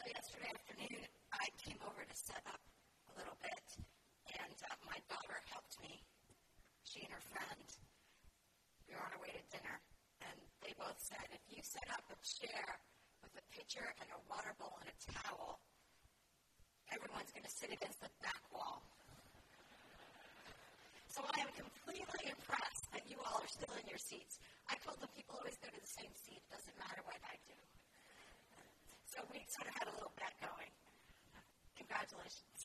yesterday afternoon, I came over to set up a little bit, and my daughter helped me. She and her friend, we were on our way to dinner, and they both said, if you set up a chair with a pitcher and a water bowl and a towel, everyone's going to sit against the back wall. So I am completely impressed that you all are still in your seats. I told them people always go to the same seat. It doesn't matter what I do. So we sort of had a little bet going. Congratulations.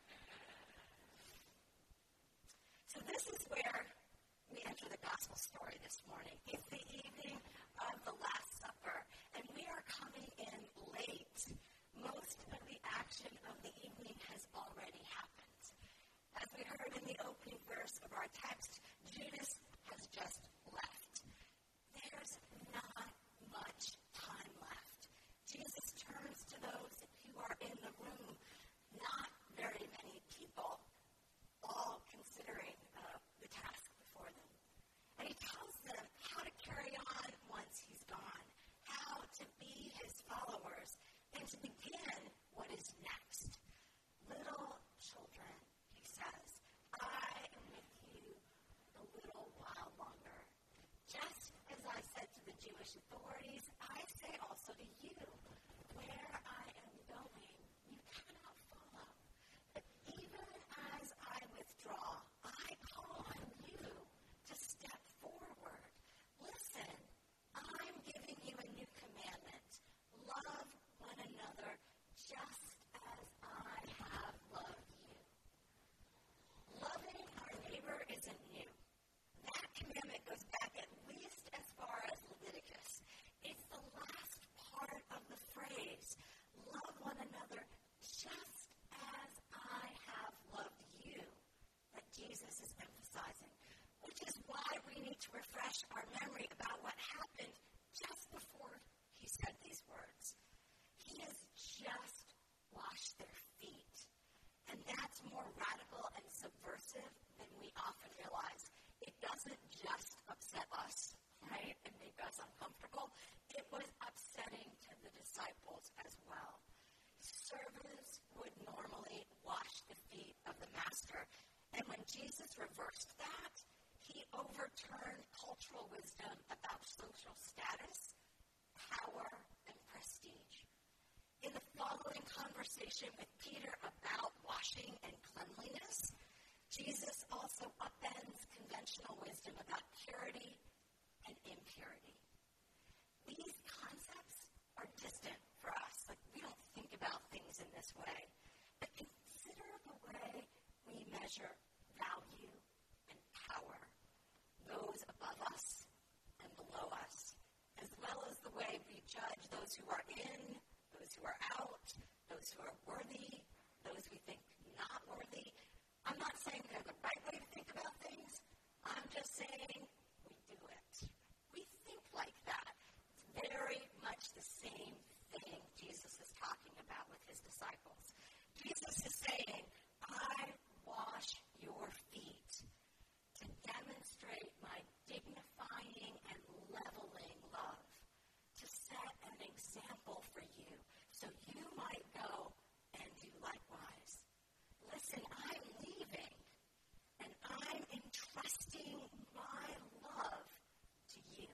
So this is where we enter the gospel story this morning. It's the evening of the Last Supper, and we are coming in late. Most of the action of the evening has already happened. As we heard in the opening verse of our text, Judas has just left. There's not much time left. Jesus turns to those who are in the room, not very many people, all considering the task before them. And he tells them how to carry on once he's gone, how to be his followers, and to begin what is next. Little children, he says, I am with you a little while longer. Just as I said to the Jewish authorities, I say also to you, where I am going, you cannot follow. But even as I withdraw, I call on you to step forward. Listen, I'm giving you a new commandment. Love one another just as I have loved you. Loving our neighbor isn't new. That commandment goes back at least as far as Leviticus. It's the last part of the phrase, love one another just as I have loved you, that Jesus is emphasizing, which is why we need to refresh our memory about what happened just before he said these words. He has just washed their feet, and that's more radical and subversive than we often realize. It doesn't just upset us, right, and make us uncomfortable. It was upsetting to the disciples as well. Servants would normally wash the feet of the master, and when Jesus reversed that, he overturned cultural wisdom about social status, power, and prestige. In the following conversation with Peter about washing and cleanliness, Jesus also upends conventional wisdom about purity and impurity. These concepts are distant for us. Like, we don't think about things in this way. But consider the way we measure value and power, those above us and below us, as well as the way we judge those who are in, those who are out, those who are worthy, those we think not worthy. I'm not saying they're the right way to think about things. I'm just saying we do it. We think like that. It's very much the same thing Jesus is talking about with his disciples. Jesus is saying, I wash your feet to demonstrate my dignifying and leveling love, to set an example for you so you might go and do likewise. Listen, I'm leaving, and I'm entrusting my love to you.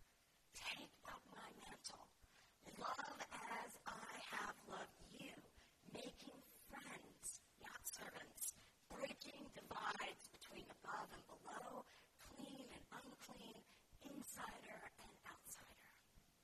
Take up my mantle. Love as I have loved you, making friends, not servants, bridging divides between above and below, clean and unclean, insider and outsider.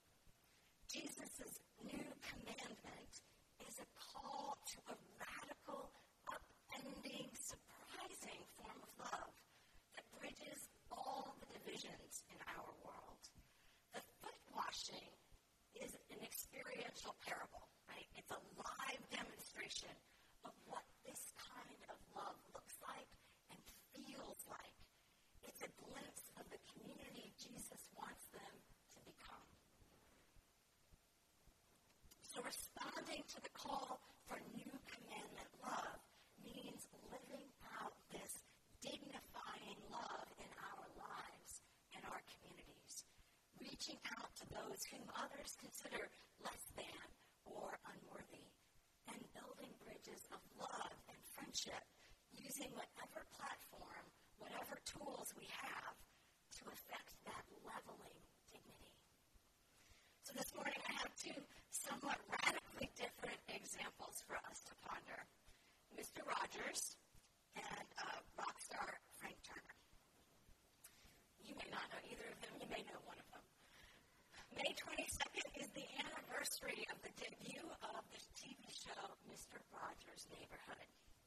Jesus' new commandment is a call to a radical, upending, surprising form of love that bridges all the divisions in our world. The foot washing is an experiential parable, right? It's a live demonstration of what this kind of love looks like and feels like. It's a glimpse of the community Jesus wants them to become. So responding to the call for new commandment love means living out this dignifying love in our lives and our communities, reaching out to those whom others consider less than or unworthy, building bridges of love and friendship, using whatever platform, whatever tools we have to affect that leveling dignity. So this morning I have two somewhat radically different examples for us to ponder. Mr. Rogers and rock star Frank Turner. You may not know either of them. You may know one of them. May 22nd is the anniversary of the debut of the TV show Mr. Rogers' Neighborhood.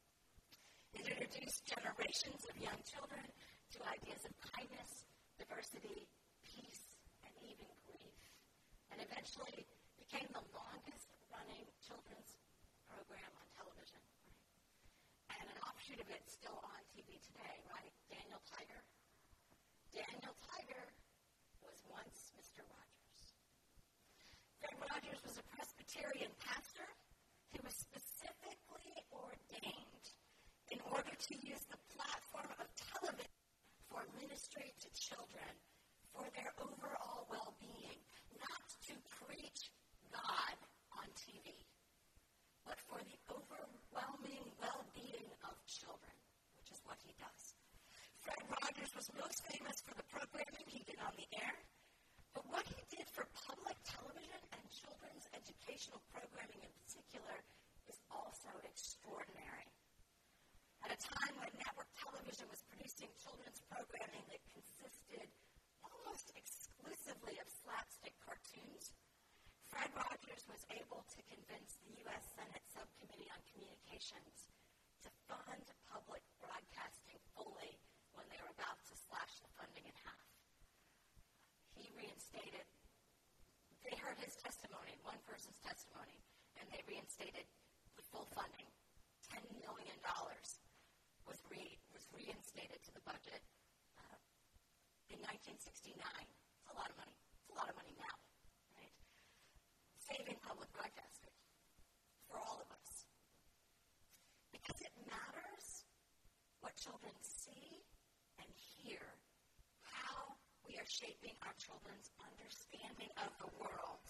It introduced generations of young children to ideas of kindness, diversity, peace, and even grief, and eventually became the longest-running children's program on television. And an offshoot of it still on TV today, right? Daniel Tiger. Daniel Tiger was once Mr. Rogers. Fred Rogers was a Presbyterian pastor who was specifically ordained in order to use the platform of television for ministry to children, for their overall well-being, not to preach God on TV, but for the overwhelming well-being of children, which is what he does. Fred Rogers was most famous for the programming he did on the air, but what he did for public television and children's educational programming in particular is also extraordinary. At a time when network television was producing children's programming that consisted almost exclusively of slapstick cartoons, Fred Rogers was able to convince the U.S. Senate Subcommittee on Communications to fund public broadcasting fully when they were about to slash the funding in half. He reinstated, they heard his testimony, one person's testimony, and they reinstated the full funding. $10 million was reinstated to the budget in 1969. It's a lot of money. It's a lot of money now, right? Saving public broadcasting for all of us. Because it matters what children see and hear, how we are shaping our children's understanding of the world.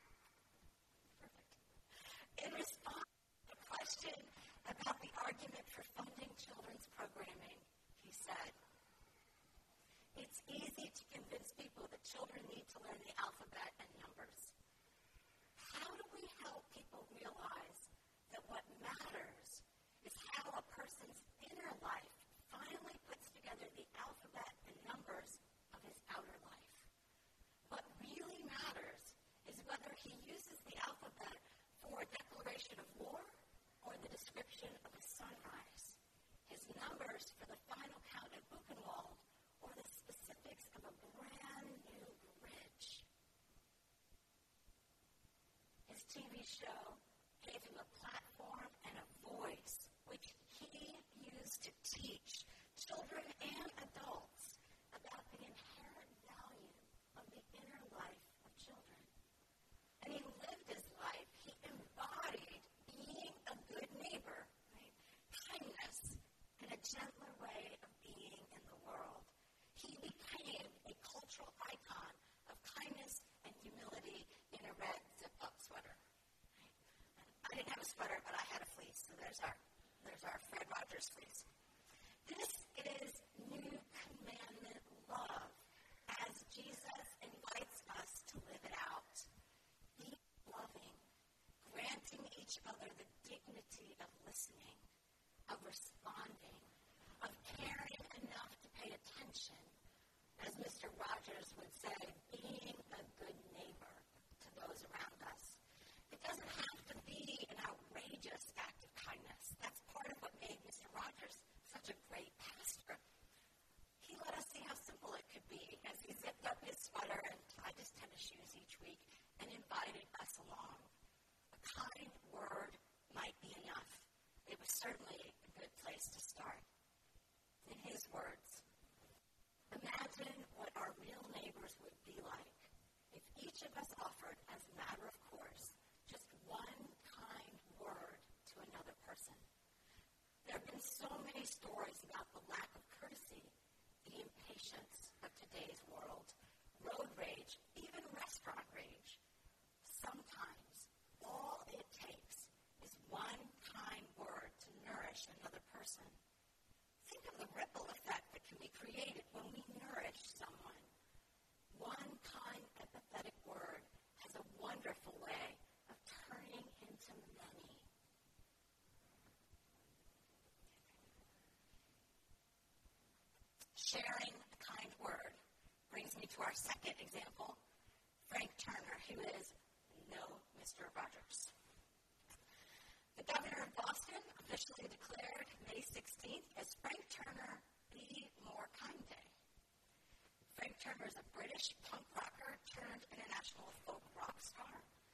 Perfect. In response to the question about the argument for funding children's programming, he said, "It's easy to convince people that children need to learn the alphabet and numbers. How do we help people realize that what matters is how a person's inner life finally puts together the alphabet and numbers of his outer life? What really matters is whether he uses the alphabet for a declaration of war or the description of a sunrise, his numbers for the final count at Buchenwald, or the specifics of a brand new bridge." His TV show gave him a platform and a voice, which he used to teach children and adults about the inherent value of the inner life of children. And he lived his life, he embodied being a good neighbor, right? Kindness, and a gentler way of being in the world. He became a cultural icon of kindness and humility in a red zip-up sweater. Right? I didn't have a sweater, but I had a fleece, so there's our Fred Rogers fleece. This is new commandment love, as Jesus invites us to live it out. Be loving, granting each other the dignity of listening, of responding, of caring enough to pay attention. As Mr. Rogers would say, being a good neighbor to those around us. It doesn't have to be an outrageous act of kindness. That's part of what made Mr. Rogers such a great pastor. He let us see how simple it could be as he zipped up his sweater and tied his tennis shoes each week and invited us along. A kind word might be enough. It was certainly a good place to start. In his words, "Imagine what our real neighbors would be like if each of us offered, as a matter of course, just one kind word to another person. There have been so many stories about the lack of courtesy, the impatience of today's world, road rage, even restaurant rage. Sometimes all it takes is one kind our second example, Frank Turner, who is no Mr. Rogers. The governor of Boston officially declared May 16th as Frank Turner Be More Kind Day. Frank Turner is a British punk rocker turned international folk rock star,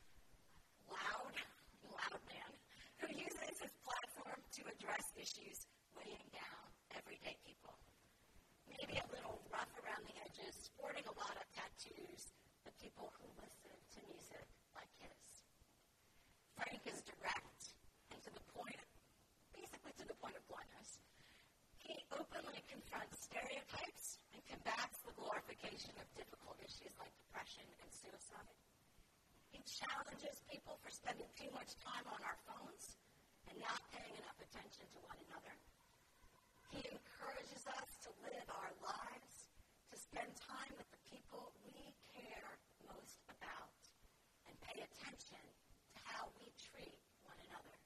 loud man, who uses his platform to address issues weighing down everyday people. Maybe a little rough around the edges, sporting a lot of tattoos, but people who listen to music like his. Frank is direct and to the point, basically to the point of bluntness. He openly confronts stereotypes and combats the glorification of difficult issues like depression and suicide. He challenges people for spending too much time on our phones and not paying enough attention to one another. He encourages us to live our lives, to spend time with the people we care most about, and pay attention to how we treat one another.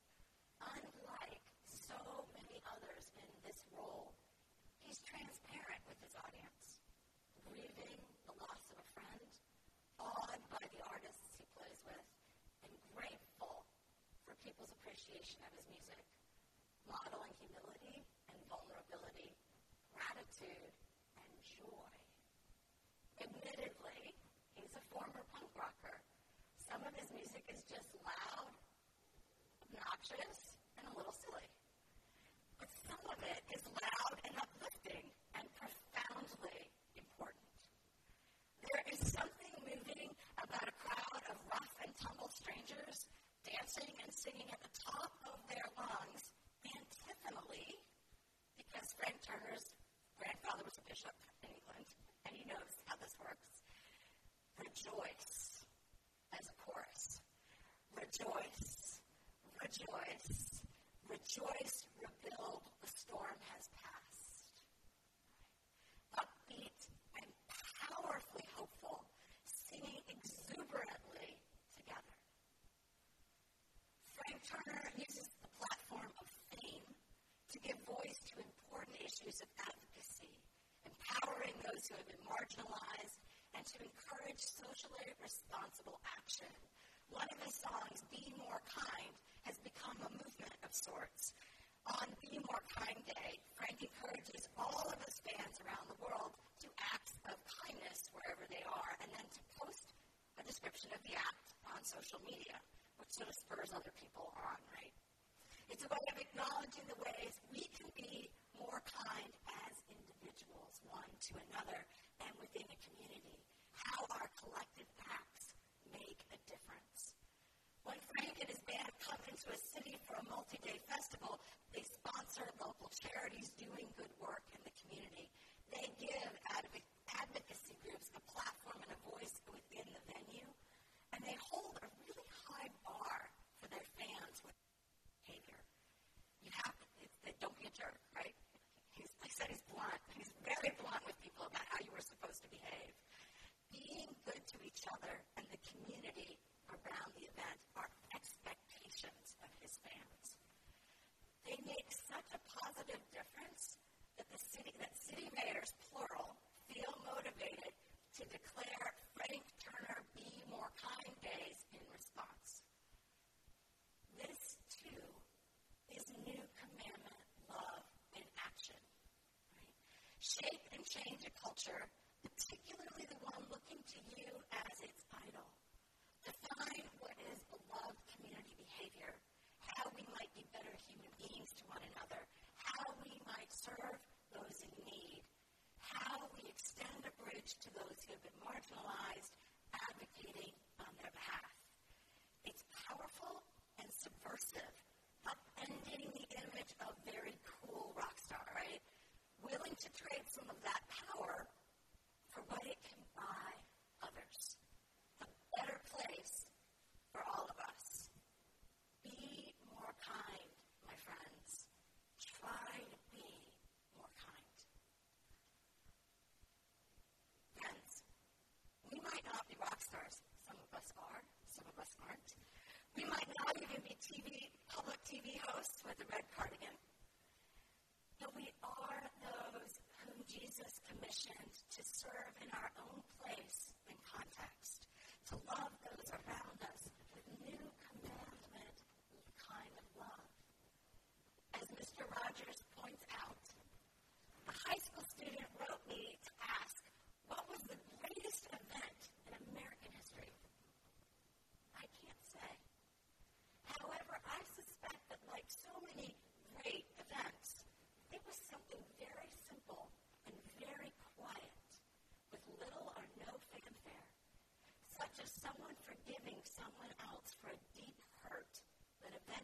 Unlike so many others in this role, he's transparent with his audience, grieving the loss of a friend, awed by the artists he plays with, and grateful for people's appreciation of his music, modeling humility and vulnerability, gratitude and joy. Admittedly, he's a former punk rocker. Some of his music is just loud, obnoxious, and a little silly. But some of it is loud and uplifting and profoundly important. There is something moving about a crowd of rough and tumble strangers dancing and singing at the top of their lungs, antiphonally, because Frank Turner's grandfather was a bishop in England, and he knows how this works. Rejoice as a chorus. Rejoice, rejoice, rejoice, rebuild, the storm has passed. Upbeat and powerfully hopeful, singing exuberantly together. Frank Turner uses the platform of fame to give voice to important issues of advocacy, empowering those who have been marginalized, and to encourage socially responsible action. One of his songs, Be More Kind, has become a movement of sorts. On Be More Kind Day, Frank encourages all of his fans around the world to acts of kindness wherever they are, and then to post a description of the act on social media, which sort of spurs other people on, right? It's a way of acknowledging the ways we can be more kind as individuals, one to another, and within a community. How our collective acts make a difference. When Frank and his band come into a city for a multi-day festival, they sponsor local charities doing good work in the community. They give advocacy groups a platform and a voice within the venue, and they hold a really high bar for their fans with behavior. You have to, don't be a jerk, right? Like I said, he's blunt. He's very blunt with people about how you were supposed to behave. Being good to each other and the community around the event are expectations of his fans. They make such a positive difference that city mayors, plural, feel motivated to declare Frank Turner Be More Kind Days in response. This, too, is new commandment, love, in action. Right? Shape and change a culture, particularly the one looking to you as its idol. Define what is beloved community behavior, how we might be better human beings to one another, how we might serve those in need, how we extend a bridge to those who have been marginalized, advocating on their behalf. It's powerful and subversive, upending the image of very cool rock star, right? Willing to trade some of that power for what it can buy others. A better place for all of us. Be more kind, my friends. Try to be more kind. Friends, we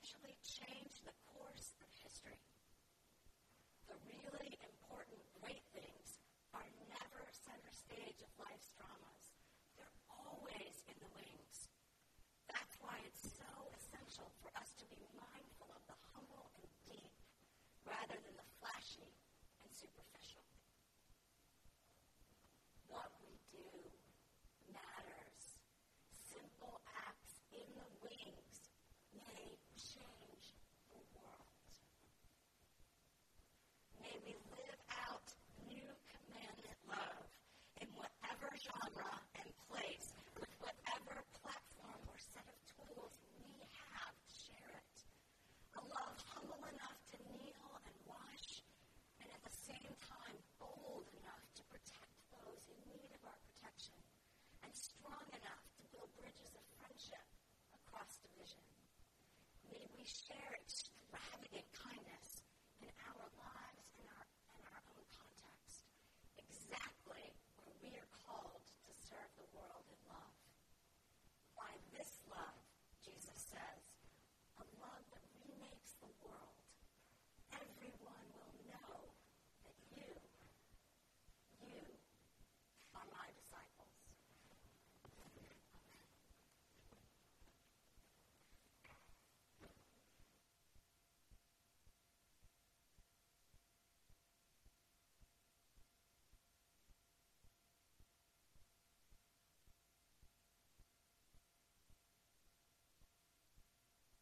potentially change the course of history. The really important, great things are never center stage of life's dramas. They're always in the wings. That's why it's so essential for us to be mindful of the humble and deep rather than the flashy and superficial. What we do matters. Simple acts in the wings may change the world. May we live out new commandment love in whatever genre and place, with whatever platform or set of tools we have to share it. A love humble enough to kneel and wash, and at the same time bold enough to protect those in need of our protection, and strong enough to build bridges of friendship across division. May we share extravagant